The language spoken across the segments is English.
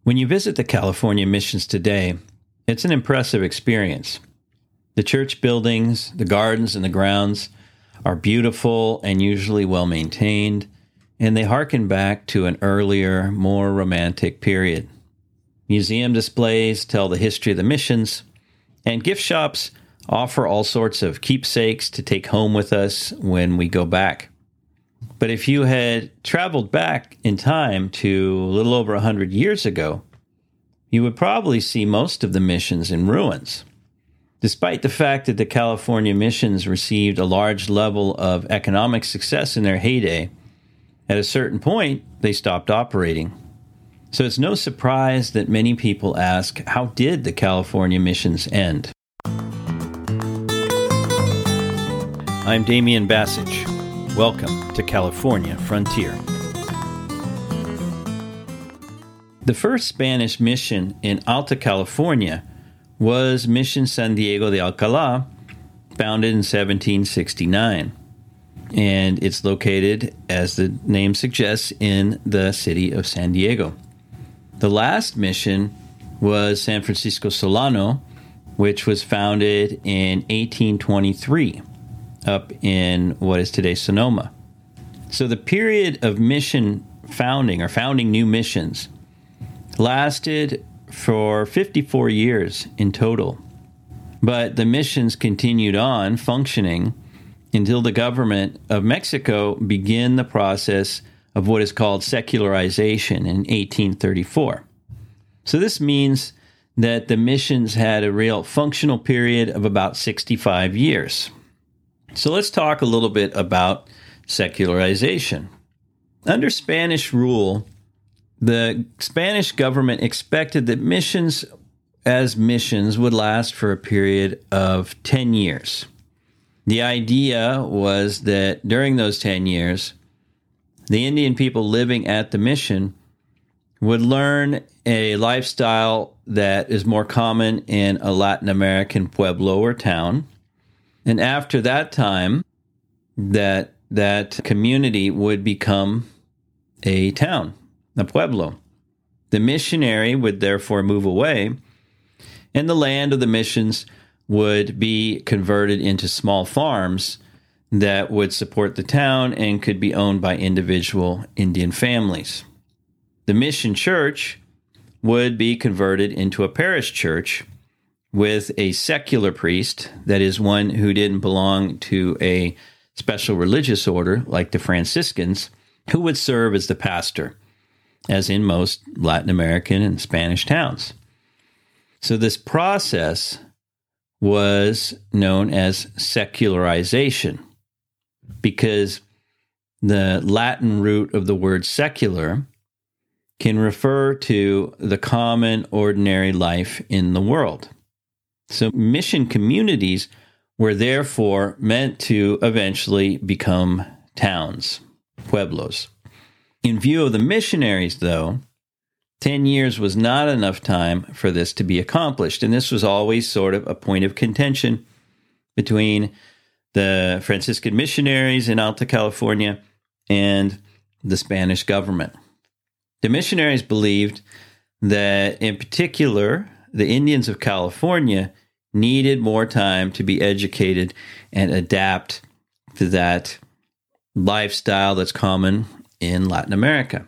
When you visit the California missions today, it's an impressive experience. The church buildings, the gardens, and the grounds are beautiful and usually well maintained, and they harken back to an earlier, more romantic period. Museum displays tell the history of the missions, and gift shops offer all sorts of keepsakes to take home with us when we go back. But if you had traveled back in time to a little over 100 years ago, you would probably see most of the missions in ruins. Despite the fact that the California missions received a large level of economic success in their heyday, at a certain point, they stopped operating. So it's no surprise that many people ask, how did the California missions end? I'm Damian Bassage. Welcome to California Frontier. The first Spanish mission in Alta California was Mission San Diego de Alcalá, founded in 1769. And it's located, as the name suggests, in the city of San Diego. The last mission was San Francisco Solano, which was founded in 1823 up in what is today Sonoma. So the period of mission founding or founding new missions lasted for 54 years in total. But the missions continued on functioning until the government of Mexico began the process of what is called secularization in 1834. So this means that the missions had a real functional period of about 65 years. So let's talk a little bit about secularization. Under Spanish rule, the Spanish government expected that missions would last for a period of 10 years. The idea was that during those 10 years, the Indian people living at the mission would learn a lifestyle that is more common in a Latin American pueblo or town. And after that time, that community would become a town, a pueblo. The missionary would therefore move away, and the land of the missions would be converted into small farms that would support the town and could be owned by individual Indian families. The mission church would be converted into a parish church with a secular priest, that is, one who didn't belong to a special religious order like the Franciscans, who would serve as the pastor, as in most Latin American and Spanish towns. So this process was known as secularization because the Latin root of the word secular can refer to the common, ordinary life in the world. So mission communities were therefore meant to eventually become towns, pueblos. In view of the missionaries, though, 10 years was not enough time for this to be accomplished, and this was always sort of a point of contention between the Franciscan missionaries in Alta California and the Spanish government. The missionaries believed that, in particular, the Indians of California needed more time to be educated and adapt to that lifestyle that's common in Latin America.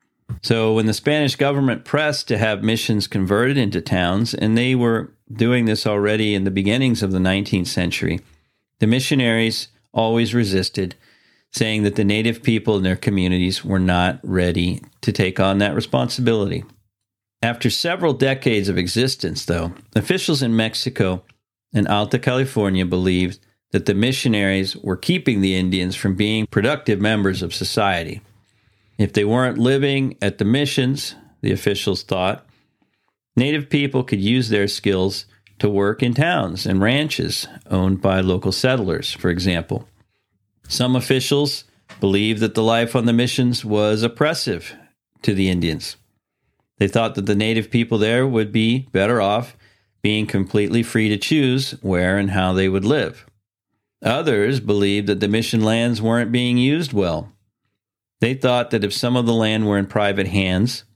So when the Spanish government pressed to have missions converted into towns, and they were doing this already in the beginnings of the 19th century, the missionaries always resisted, saying that the native people in their communities were not ready to take on that responsibility. After several decades of existence, though, officials in Mexico and Alta California believed that the missionaries were keeping the Indians from being productive members of society. If they weren't living at the missions, the officials thought, native people could use their skills to work in towns and ranches owned by local settlers, for example. Some officials believed that the life on the missions was oppressive to the Indians. They thought that the native people there would be better off being completely free to choose where and how they would live. Others believed that the mission lands weren't being used well. They thought that if some of the land were in private hands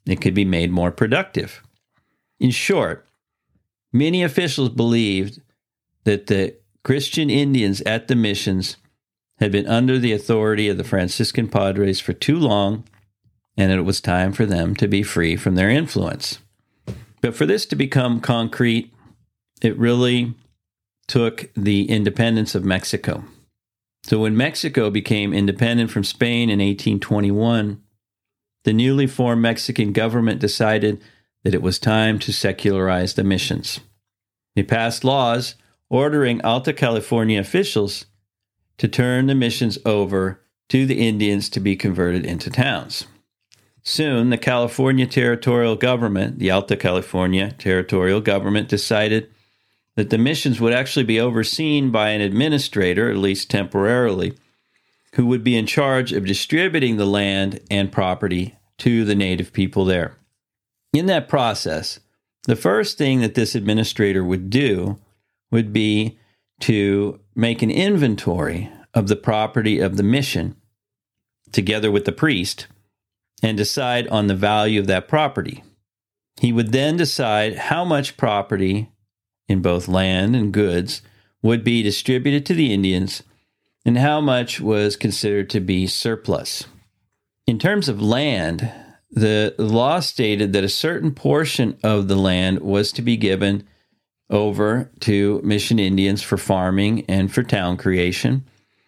it could be made more productive. In short, many officials believed that the Christian Indians at the missions had been under the authority of the Franciscan Padres for too long, and it was time for them to be free from their influence. But for this to become concrete, it really took the independence of Mexico. So when Mexico became independent from Spain in 1821, the newly formed Mexican government decided that it was time to secularize the missions. They passed laws ordering Alta California officials to turn the missions over to the Indians to be converted into towns. Soon, the California territorial government, the Alta California territorial government, decided that the missions would actually be overseen by an administrator, at least temporarily, who would be in charge of distributing the land and property to the native people there. In that process, the first thing that this administrator would do would be to make an inventory of the property of the mission, together with the priest, and decide on the value of that property. He would then decide how much property in both land and goods would be distributed to the Indians and how much was considered to be surplus. In terms of land, the law stated that a certain portion of the land was to be given over to mission Indians for farming and for town creation.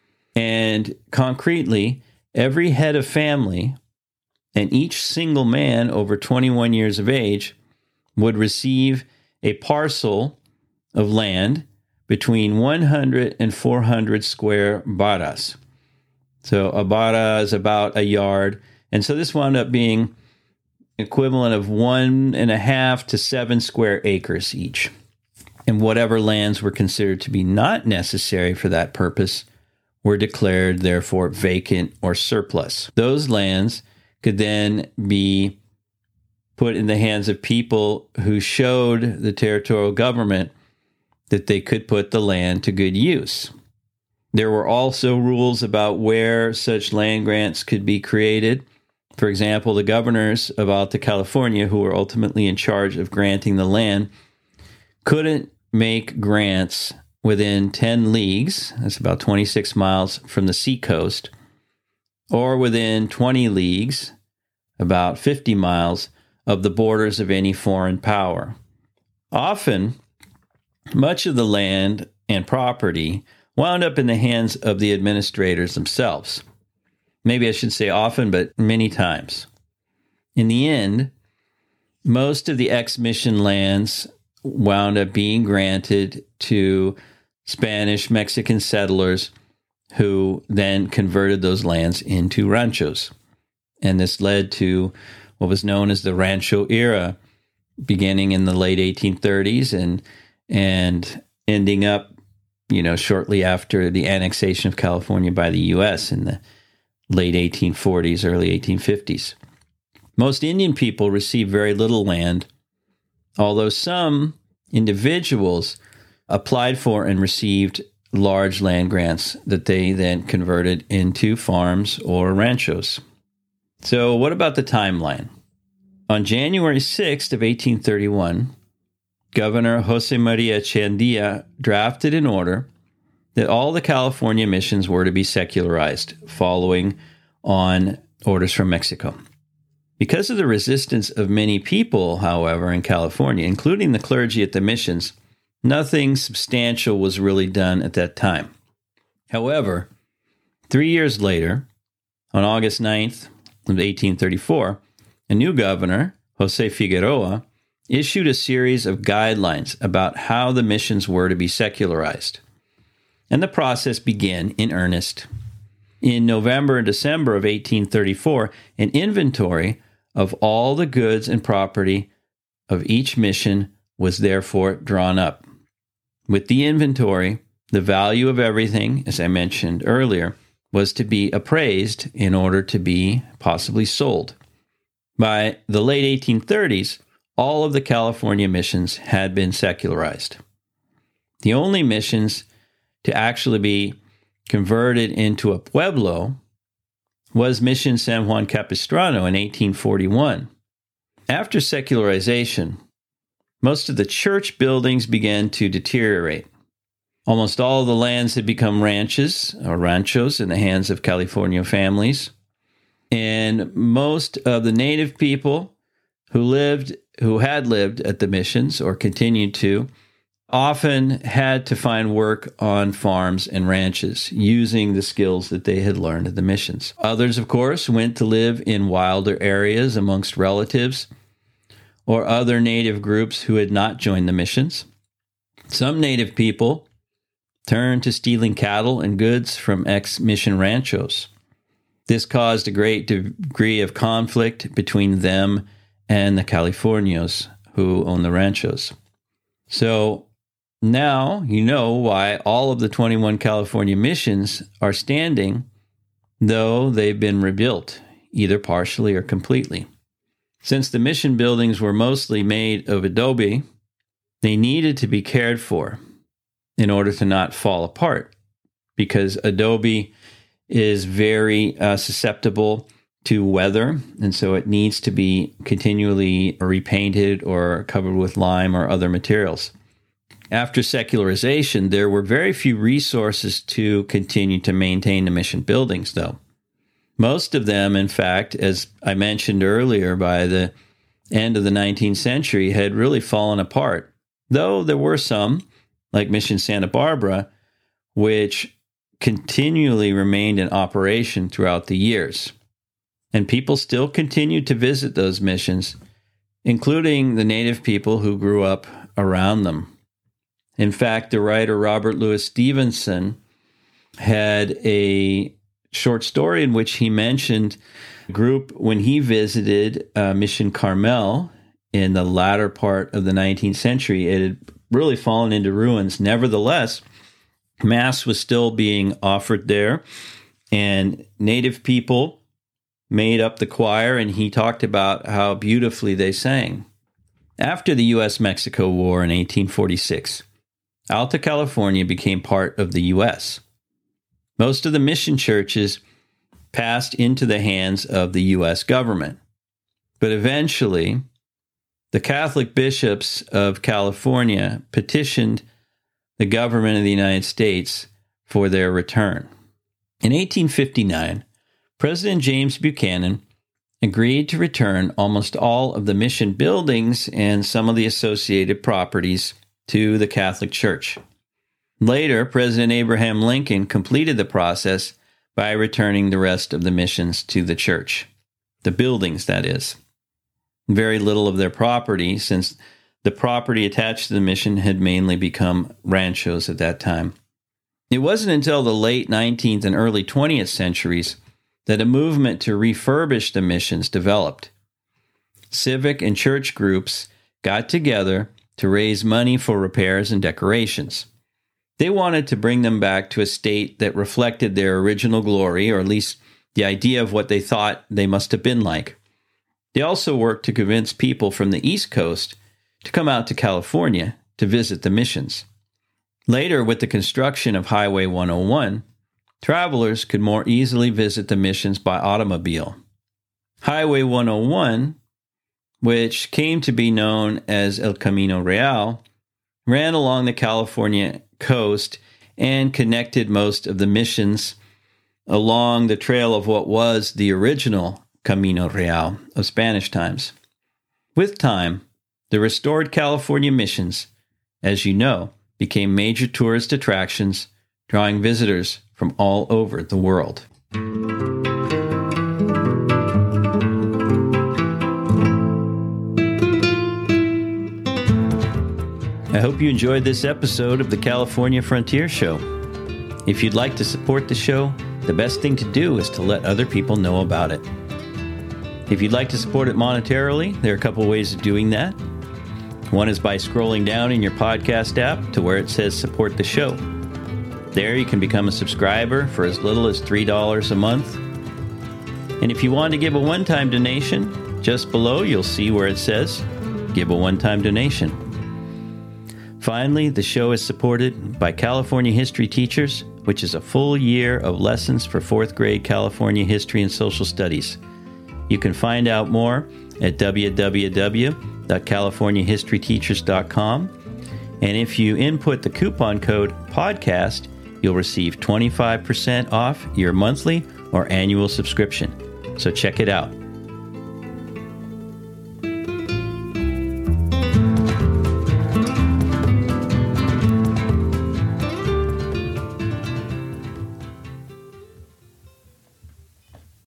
And concretely, every head of family and each single man over 21 years of age would receive a parcel of land between 100 and 400 square barras. So a barra is about a yard. And so this wound up being equivalent of 1.5 to 7 square acres each. And whatever lands were considered to be not necessary for that purpose were declared, therefore, vacant or surplus. Those lands could then be put in the hands of people who showed the territorial government that they could put the land to good use. There were also rules about where such land grants could be created. For example, the governors of Alta California, who were ultimately in charge of granting the land, couldn't make grants within 10 leagues, that's about 26 miles from the seacoast, or within 20 leagues, about 50 miles, of the borders of any foreign power. Often, much of the land and property wound up in the hands of the administrators themselves. Maybe I should say often, but many times. In the end, most of the ex-mission lands wound up being granted to Spanish Mexican settlers who then converted those lands into ranchos. And this led to what was known as the Rancho era, beginning in the late 1830s and ending up, shortly after the annexation of California by the U.S. in the late 1840s, early 1850s. Most Indian people received very little land, although some individuals applied for and received large land grants that they then converted into farms or ranchos. So what about the timeline? On January 6th of 1831, Governor Jose Maria Echeandía drafted an order that all the California missions were to be secularized, following on orders from Mexico. Because of the resistance of many people, however, in California, including the clergy at the missions, nothing substantial was really done at that time. However, 3 years later, on August 9th of 1834, a new governor, Jose Figueroa, issued a series of guidelines about how the missions were to be secularized. And the process began in earnest. In November and December of 1834, an inventory of all the goods and property of each mission was therefore drawn up. With the inventory, the value of everything, as I mentioned earlier, was to be appraised in order to be possibly sold. By the late 1830s, all of the California missions had been secularized. The only missions to actually be converted into a pueblo was Mission San Juan Capistrano in 1841. After secularization, most of the church buildings began to deteriorate. Almost all of the lands had become ranches or ranchos in the hands of California families. And most of the native people who had lived at the missions or continued to, often had to find work on farms and ranches using the skills that they had learned at the missions. Others, of course, went to live in wilder areas amongst relatives or other native groups who had not joined the missions. Some native people turned to stealing cattle and goods from ex-mission ranchos. This caused a great degree of conflict between them and the Californios who own the ranchos. So now you know why all of the 21 California missions are standing, though they've been rebuilt, either partially or completely. Since the mission buildings were mostly made of adobe, they needed to be cared for in order to not fall apart, because adobe is very susceptible to weather, and so it needs to be continually repainted or covered with lime or other materials. After secularization, there were very few resources to continue to maintain the mission buildings, though. Most of them, in fact, as I mentioned earlier, by the end of the 19th century, had really fallen apart, though there were some, like Mission Santa Barbara, which continually remained in operation throughout the years. And people still continued to visit those missions, including the native people who grew up around them. In fact, the writer Robert Louis Stevenson had a short story in which he mentioned a group when he visited Mission Carmel in the latter part of the 19th century. It had really fallen into ruins. Nevertheless, Mass was still being offered there, and native people made up the choir, and he talked about how beautifully they sang. After the U.S.-Mexico War in 1846, Alta California became part of the U.S. Most of the mission churches passed into the hands of the U.S. government, but eventually the Catholic bishops of California petitioned the government of the United States for their return. In 1859, President James Buchanan agreed to return almost all of the mission buildings and some of the associated properties to the Catholic Church. Later, President Abraham Lincoln completed the process by returning the rest of the missions to the church. The buildings, that is. Very little of their property, since the property attached to the mission had mainly become ranchos at that time. It wasn't until the late 19th and early 20th centuries that a movement to refurbish the missions developed. Civic and church groups got together to raise money for repairs and decorations. They wanted to bring them back to a state that reflected their original glory, or at least the idea of what they thought they must have been like. They also worked to convince people from the East Coast to come out to California to visit the missions. Later, with the construction of Highway 101, travelers could more easily visit the missions by automobile. Highway 101, which came to be known as El Camino Real, ran along the California coast and connected most of the missions along the trail of what was the original Camino Real of Spanish times. With time, the restored California missions, as you know, became major tourist attractions, drawing visitors from all over the world. I hope you enjoyed this episode of the California Frontier Show. If you'd like to support the show, the best thing to do is to let other people know about it. If you'd like to support it monetarily, there are a couple ways of doing that. One is by scrolling down in your podcast app to where it says support the show. There you can become a subscriber for as little as $3 a month. And if you want to give a one-time donation, just below you'll see where it says give a one-time donation. Finally, the show is supported by California History Teachers, which is a full year of lessons for 4th grade California history and social studies. You can find out more at www.californiahistoryteachers.com. And if you input the coupon code podcast, you'll receive 25% off your monthly or annual subscription. So check it out.